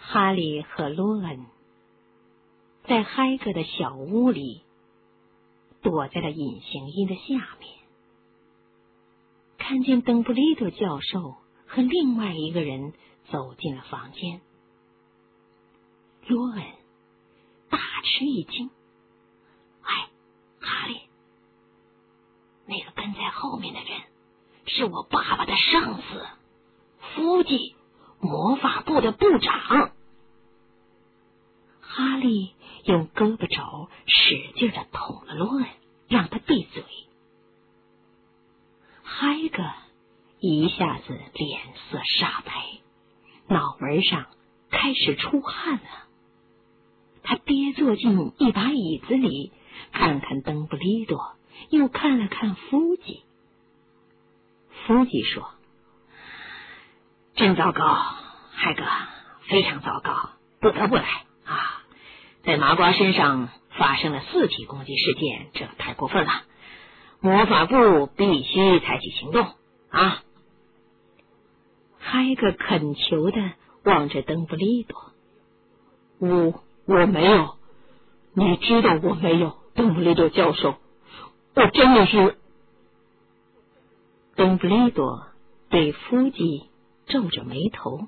哈利和罗恩在嗨格的小屋里躲在了隐形衣的下面，看见邓布利多教授和另外一个人走进了房间。罗恩大吃一惊：“哎，哈利，那个跟在后面的人是我爸爸的上司，夫记魔法部的部长。”哈利用胳膊肘使劲地捅了罗恩，让他闭嘴。嗨格一下子脸色煞白，脑门上开始出汗了。他跌坐进一把椅子里，看看邓布利多，又看了看夫记。夫记说：“真糟糕，嗨格，非常糟糕，不得不来啊！在麻瓜身上发生了4起攻击事件，这太过分了，魔法部必须采取行动啊！”嗨格恳求的望着邓布利多：“我没有，你知道我没有，邓布利多教授，我真的是……”邓布利多对夫记皱着眉头：“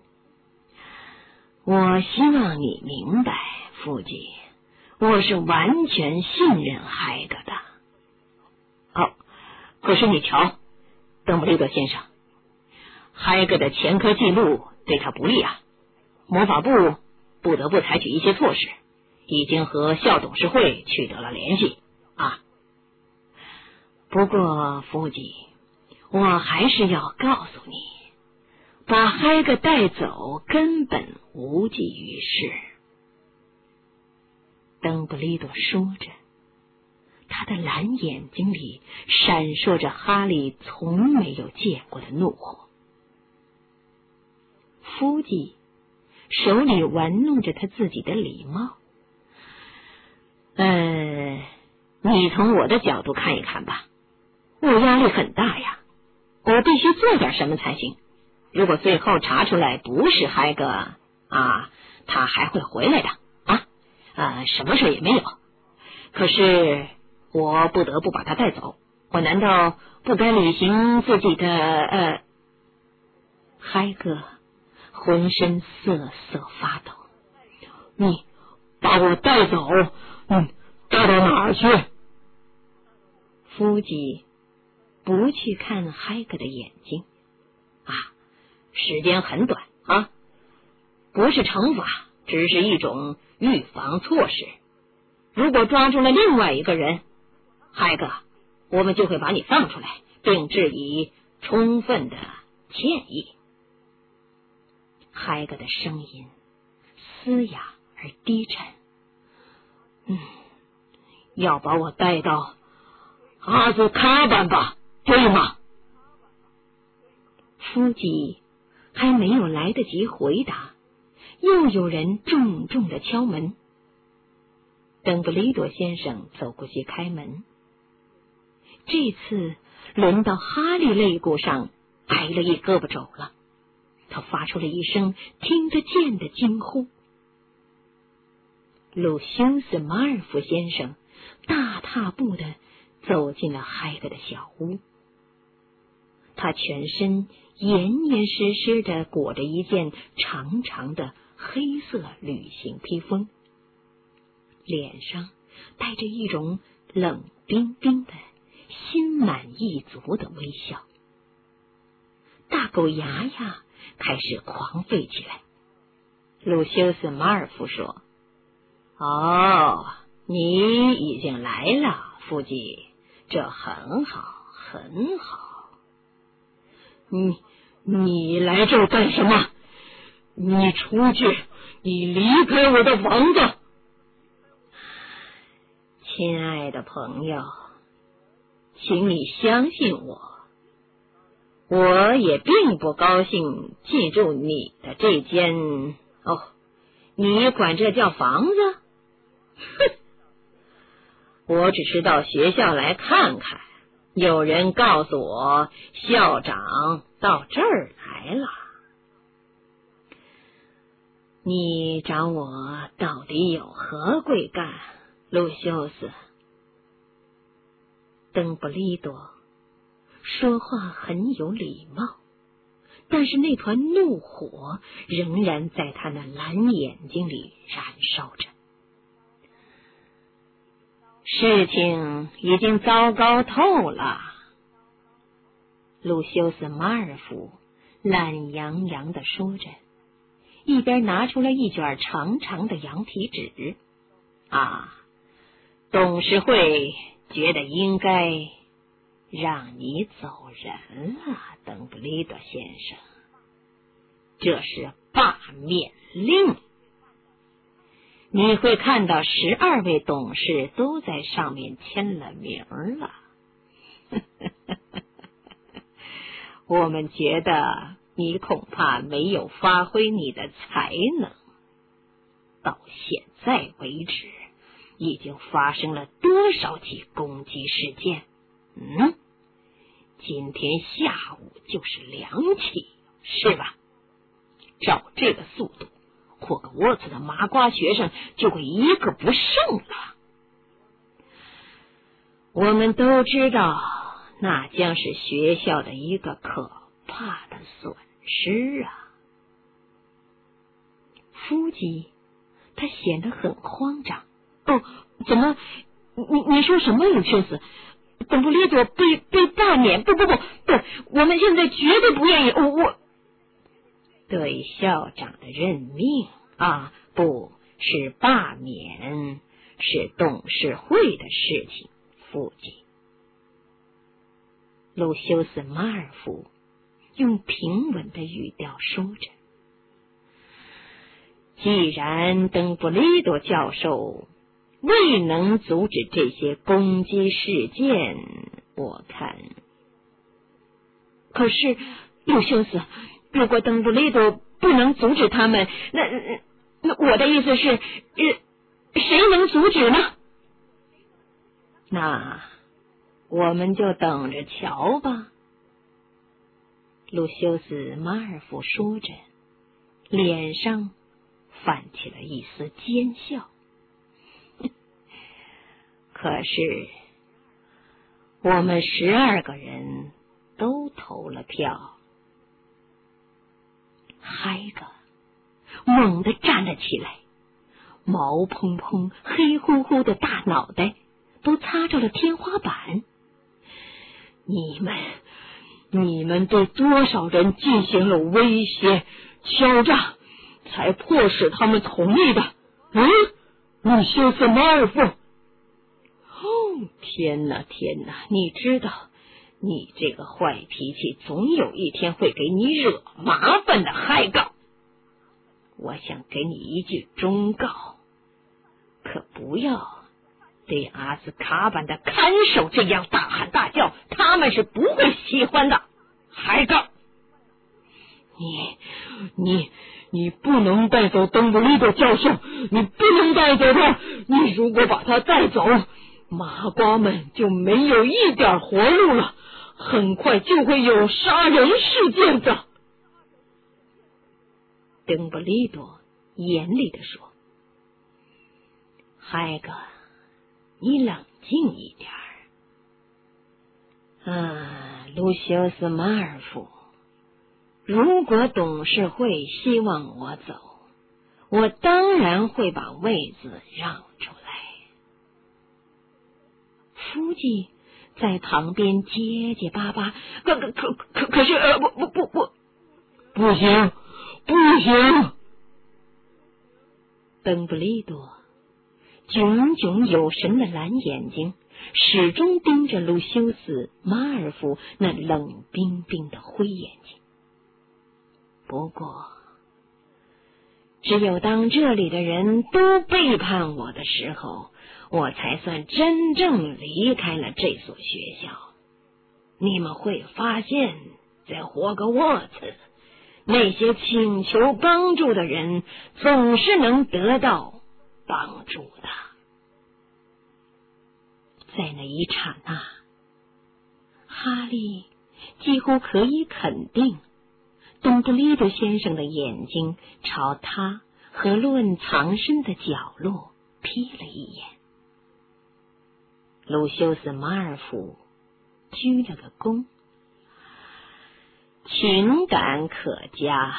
我希望你明白，夫记，我是完全信任嗨格的。”“好，可是你瞧，邓布利多先生，嗨格的前科记录对他不利啊，魔法部不得不采取一些措施，已经和校董事会取得了联系啊。不过夫记，我还是要告诉你，把嗨格带走根本无济于事。”邓布利多说着，他的蓝眼睛里闪烁着哈利从没有见过的怒火。夫记手里玩弄着他自己的礼帽：“你从我的角度看一看吧，我压力很大呀，我必须做点什么才行。如果最后查出来不是嗨格啊，他还会回来的啊，什么事也没有。可是我不得不把他带走，我难道不该履行自己的……”嗨格浑身瑟瑟发抖：“你把我带走，带到哪儿去？”夫记不去看嗨格的眼睛：“啊，时间很短啊，不是惩罚，只是一种预防措施。如果抓住了另外一个人，嗨格，我们就会把你放出来，并致以充分的歉意。”嗨格的声音嘶哑而低沉：“要把我带到阿兹卡班吧，对吗？”夫记还没有来得及回答，又有人重重的敲门。邓布利多先生走过去开门，这次轮到哈利肋骨上挨了一胳膊肘了。他发出了一声听得见的惊呼。鲁修斯马尔福先生大踏步的走进了嗨格的小屋，他全身严严实实的裹着一件长长的黑色旅行披风，脸上带着一种冷冰冰的心满意足的微笑。大狗牙牙开始狂吠起来。鲁修斯马尔福说：“哦，你已经来了，夫记，这很好，很好。你来这儿干什么？你出去，你离开我的房子。”“亲爱的朋友，请你相信我，我也并不高兴进入你的这间……你管这叫房子？哼！我只是到学校来看看，有人告诉我校长到这儿来了。” 你找我到底有何贵干，路修斯？邓布利多说话很有礼貌，但是那团怒火仍然在他那蓝眼睛里燃烧着。事情已经糟糕透了，路修斯·马尔福懒洋洋地说着，一边拿出了一卷长长的羊皮纸。董事会觉得应该让你走人了，邓布利多先生，这是罢免令。你会看到12位董事都在上面签了名了。我们觉得你恐怕没有发挥你的才能。到现在为止，已经发生了多少起攻击事件？今天下午就是2起，是吧？照这个速度，霍格沃茨的麻瓜学生就会一个不剩了。我们都知道，那将是学校的一个可怕的损失啊。夫吉他显得很慌张。怎么？你说什么，鲁修斯？邓布利多被罢免？不，我们现在绝对不愿意。我对校长的任命不是罢免，是董事会的事情。父亲，路修斯·马尔福用平稳的语调说着：既然邓布利多教授未能阻止这些攻击事件，我看。可是，路修斯，如果邓布利多不能阻止他们，那我的意思是，谁能阻止呢？那我们就等着瞧吧。路修斯·马尔福说着，脸上泛起了一丝奸笑。可是，我们12个人都投了票。海格猛地站了起来，毛蓬蓬、黑乎乎的大脑袋都擦着了天花板。你们对多少人进行了威胁、敲诈，才迫使他们同意的？路修斯·马尔福。天哪！你知道，你这个坏脾气总有一天会给你惹麻烦的，海格。我想给你一句忠告，可不要对阿兹卡班的看守这样大喊大叫，他们是不会喜欢的。海格，你不能带走邓布利多教授，你不能带走他。你如果把他带走，麻瓜们就没有一点活路了，很快就会有杀人事件的。邓布利多严厉地说：海格，你冷静一点。路修斯·马尔福，如果董事会希望我走，我当然会把位子让出来。书记在旁边结结巴巴，可是不行！邓布利多炯炯有神的蓝眼睛始终盯着路修斯·马尔福那冷冰冰的灰眼睛。不过，只有当这里的人都背叛我的时候，我才算真正离开了这所学校。你们会发现，在霍格沃茨，那些请求帮助的人总是能得到帮助的。在那一刹那，哈利几乎可以肯定，邓布利多先生的眼睛朝他和论藏身的角落瞥了一眼。鲁修斯·马尔福鞠了个躬，情感可嘉，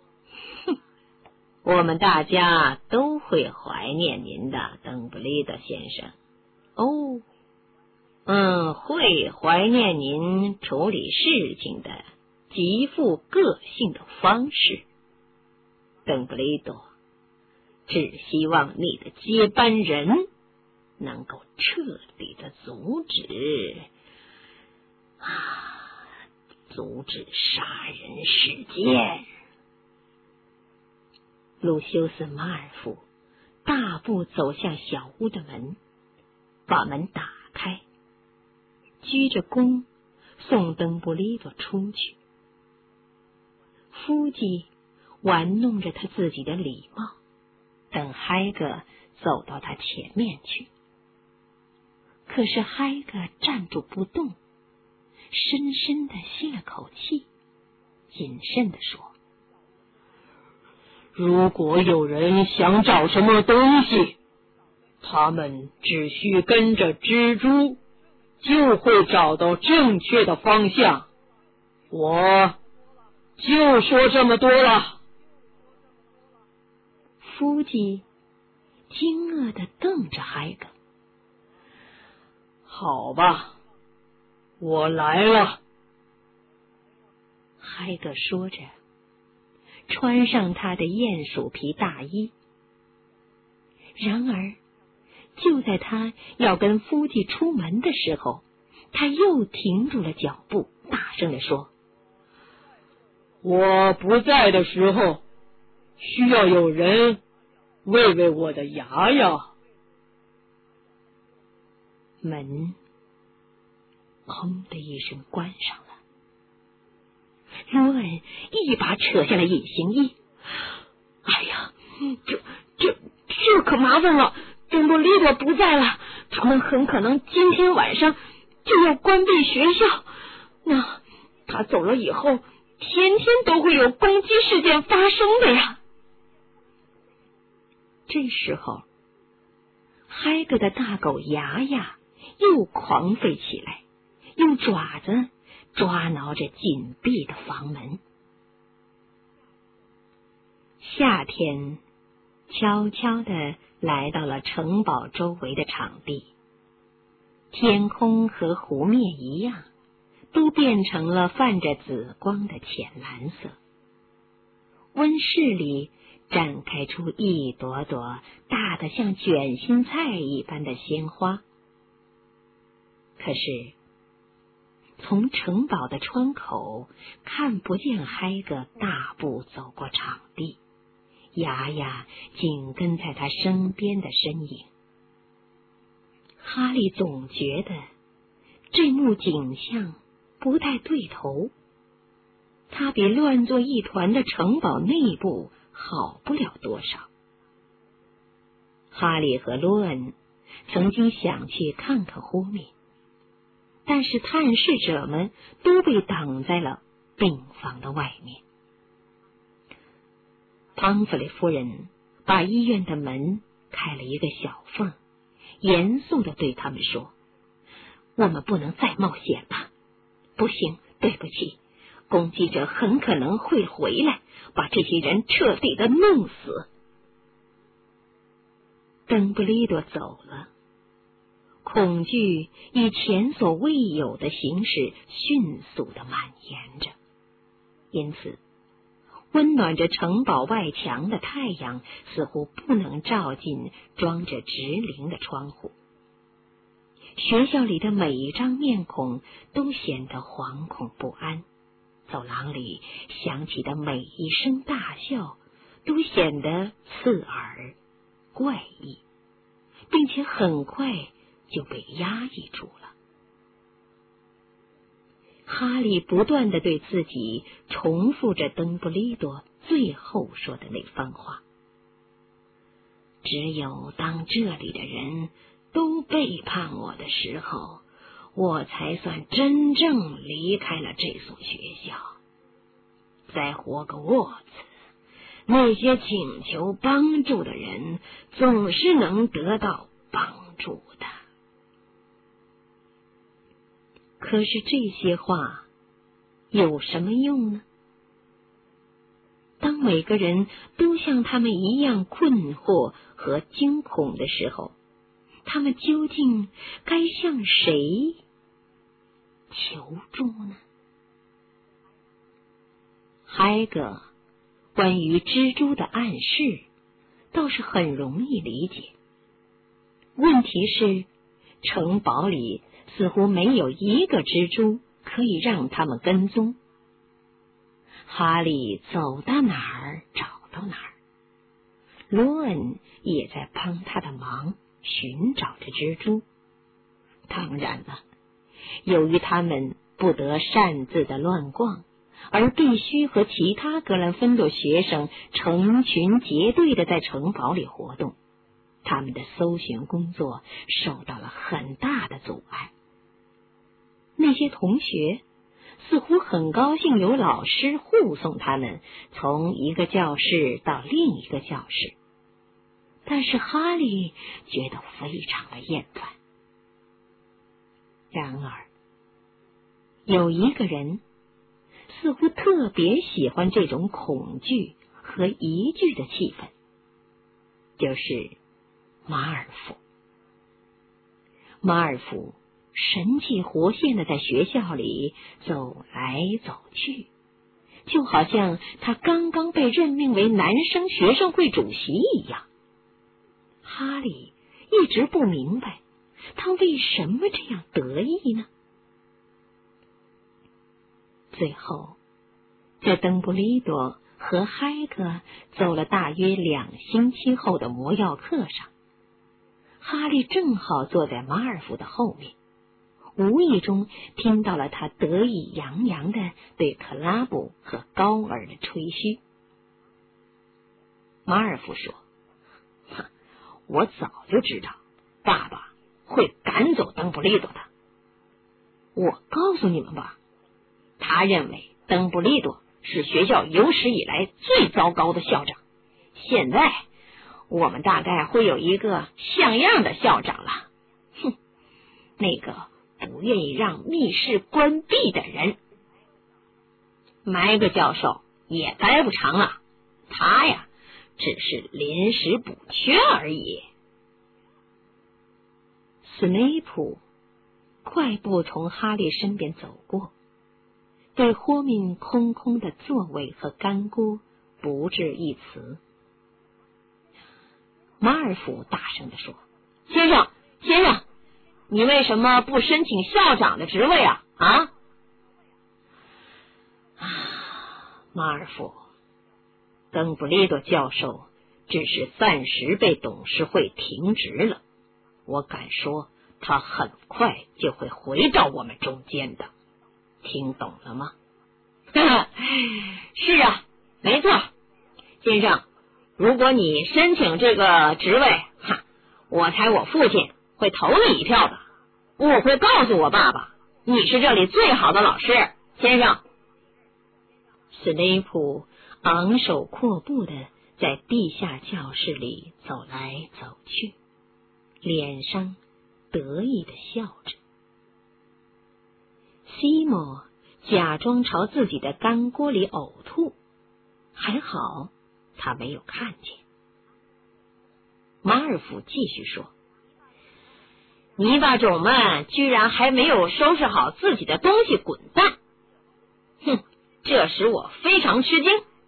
我们大家都会怀念您的，邓布利多先生。会怀念您处理事情的极富个性的方式，邓布利多。只希望你的接班人能够彻底的阻止杀人事件。鲁修斯·马尔福大步走向小屋的门，把门打开，鞠着躬送邓布利多出去。夫妻玩弄着他自己的礼貌，等海格走到他前面去。可是海格站住不动，深深地吸了口气，谨慎地说：如果有人想找什么东西，他们只需跟着蜘蛛，就会找到正确的方向。我就说这么多了。夫妻惊愕地瞪着海格。好吧，我来了。海格说着，穿上他的鼹鼠皮大衣。然而，就在他要跟夫妻出门的时候，他又停住了脚步，大声地说：我不在的时候，需要有人喂喂我的牙呀。门砰的一声关上了。罗恩一把扯下了隐形衣。哎呀，这可麻烦了，邓布利多不在了，他们很可能今天晚上就要关闭学校。那他走了以后，天天都会有攻击事件发生的呀。这时候，海格的大狗牙牙又狂吠起来，用爪子抓挠着紧闭的房门。夏天悄悄地来到了城堡周围的场地，天空和湖面一样，都变成了泛着紫光的浅蓝色。温室里展开出一朵朵大得像卷心菜一般的鲜花。可是从城堡的窗口看不见海格大步走过场地，牙牙紧跟在他身边的身影。哈利总觉得这幕景象不太对头，他比乱作一团的城堡内部好不了多少。哈利和罗恩曾经想去看看忽面，但是探视者们都被挡在了病房的外面。庞弗雷夫人把医院的门开了一个小缝，严肃地对他们说：我们不能再冒险了。不行，对不起，攻击者很可能会回来，把这些人彻底的弄死。邓布利多走了，恐惧以前所未有的形式迅速地蔓延着，因此温暖着城堡外墙的太阳似乎不能照进装着直铃的窗户。学校里的每一张面孔都显得惶恐不安，走廊里响起的每一声大笑都显得刺耳怪异，并且很快就被压抑住了。哈利不断地对自己重复着邓布利多最后说的那番话：只有当这里的人都背叛我的时候，我才算真正离开了这所学校。再活个沃兹， 那些请求帮助的人总是能得到帮助的。可是这些话有什么用呢？当每个人都像他们一样困惑和惊恐的时候，他们究竟该向谁求助呢？海格关于蜘蛛的暗示倒是很容易理解，问题是城堡里似乎没有一个蜘蛛可以让他们跟踪。哈利走到哪儿找到哪儿，罗恩也在帮他的忙，寻找着蜘蛛。当然了，由于他们不得擅自的乱逛，而必须和其他格兰芬多学生成群结队的在城堡里活动，他们的搜寻工作受到了很大的阻碍。那些同学似乎很高兴有老师护送他们从一个教室到另一个教室，但是哈利觉得非常的厌烦。然而，有一个人似乎特别喜欢这种恐惧和疑惧的气氛，就是马尔福。马尔福神气活现的在学校里走来走去，就好像他刚刚被任命为男生学生会主席一样。哈利一直不明白他为什么这样得意呢？最后，在邓布利多和海格走了大约2星期后的魔药课上，哈利正好坐在马尔福的后面，无意中听到了他得意洋洋的对克拉布和高尔的吹嘘。马尔福说：“我早就知道爸爸会赶走邓布利多的。我告诉你们吧，他认为邓布利多是学校有史以来最糟糕的校长。现在我们大概会有一个像样的校长了。哼，那个不愿意让密室关闭的人。麦格教授也待不长了，他呀只是临时补缺而已。”斯内普快步从哈利身边走过，对豁命空空的座位和干锅不置一词。马尔福大声地说：“先生，你为什么不申请校长的职位啊？马尔福，邓布利多教授只是暂时被董事会停职了，我敢说他很快就会回到我们中间的，听懂了吗？”是啊，没错，先生，如果你申请这个职位，我猜我父亲会投你一票的。我会告诉我爸爸，你是这里最好的老师，先生。斯内普昂首阔步的在地下教室里走来走去，脸上得意的笑着。西莫假装朝自己的干锅里呕吐，还好他没有看见。马尔福继续说：“泥巴种们居然还没有收拾好自己的东西滚蛋！这使我非常吃惊。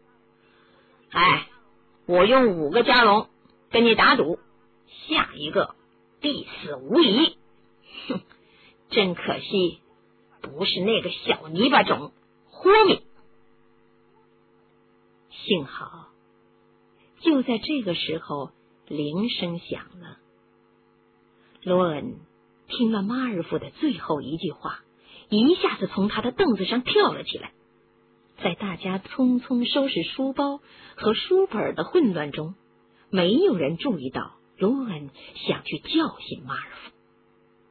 我用5个加龙跟你打赌，下一个必死无疑。真可惜，不是那个小泥巴种豁命。”幸好，就在这个时候，铃声响了。罗恩听了马尔福的最后一句话，一下子从他的凳子上跳了起来。在大家匆匆收拾书包和书本的混乱中，没有人注意到罗恩想去叫醒马尔福。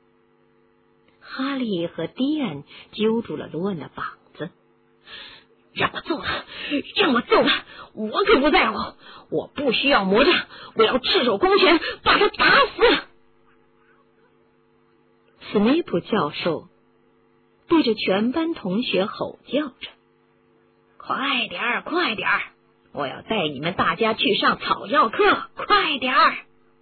哈利和迪安揪住了罗恩的膀子：“ 让我揍他，让我揍他，我可不在乎，我不需要魔杖，我要赤手空拳把他打死。斯内普教授对着全班同学吼叫着：快点儿，快点儿，我要带你们大家去上草药课，快点儿！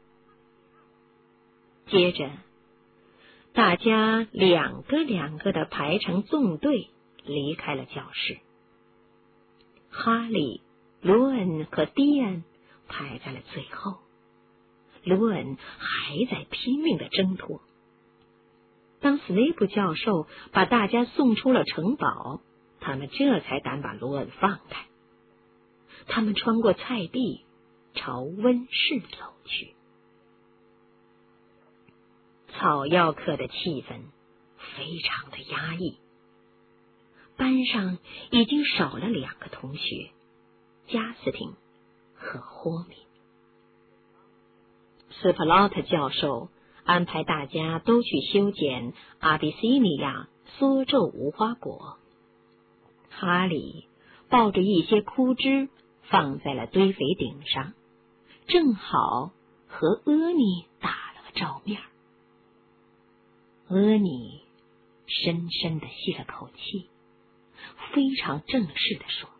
接着大家两个的排成纵队离开了教室。哈利、罗恩和蒂安排在了最后，罗恩还在拼命的挣脱。当斯内普教授把大家送出了城堡，他们这才敢把罗恩放开。他们穿过菜地，朝温室走去。草药课的气氛非常的压抑，班上已经少了2个同学，加斯汀和霍米。斯普劳特教授安排大家都去修剪阿比西尼亚梭皱无花果。哈利抱着一些枯枝放在了堆肥顶上，正好和阿妮打了个照面。阿妮深深地吸了口气，非常正式地说：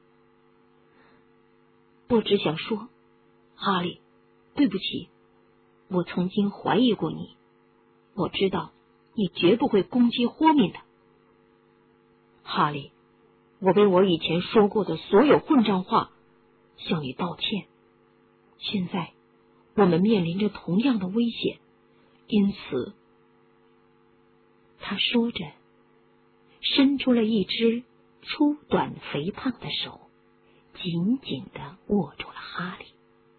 我只想说，哈利，对不起，我曾经怀疑过你，我知道你绝不会攻击霍敏的。哈利，我为我以前说过的所有混账话向你道歉。现在我们面临着同样的危险，因此，他说着，伸出了一只粗短肥胖的手，紧紧地握住了哈利。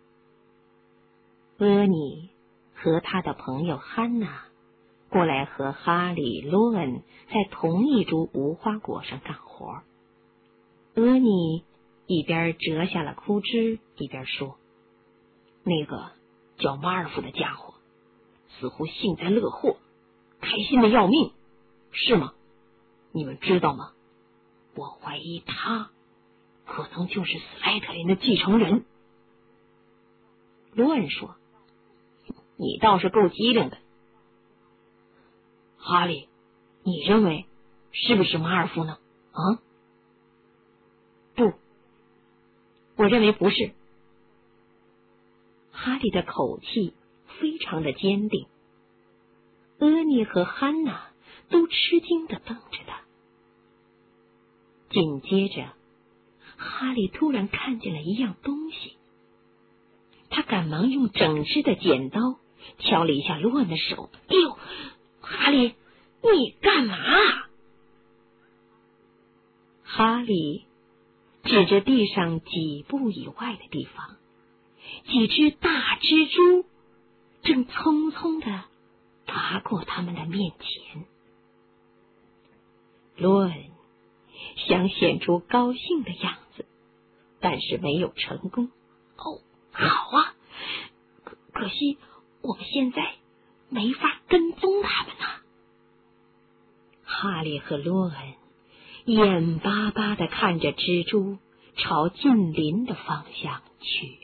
阿妮和他的朋友汉娜过来和哈利、罗恩在同一株无花果上干活。阿妮一边折下了枯枝，一边说：那个叫马尔夫的家伙似乎幸灾乐祸，开心的要命，是吗？你们知道吗？我怀疑他可能就是斯莱特林的继承人。罗恩说：你倒是够机灵的。哈利，你认为是不是马尔夫呢？啊？不，我认为不是。哈利的口气非常的坚定。阿妮和汉娜都吃惊地瞪着他。紧接着，哈利突然看见了一样东西，他赶忙用整只的剪刀敲了一下罗恩的手。哎呦，哈利，你干嘛？哈利指着地上几步以外的地方，几只大蜘蛛正匆匆地爬过他们的面前。罗恩想显出高兴的样子，但是没有成功。哦，好啊，可惜我们现在没法跟踪他们啊。哈利和罗恩眼巴巴地看着蜘蛛朝近邻的方向去。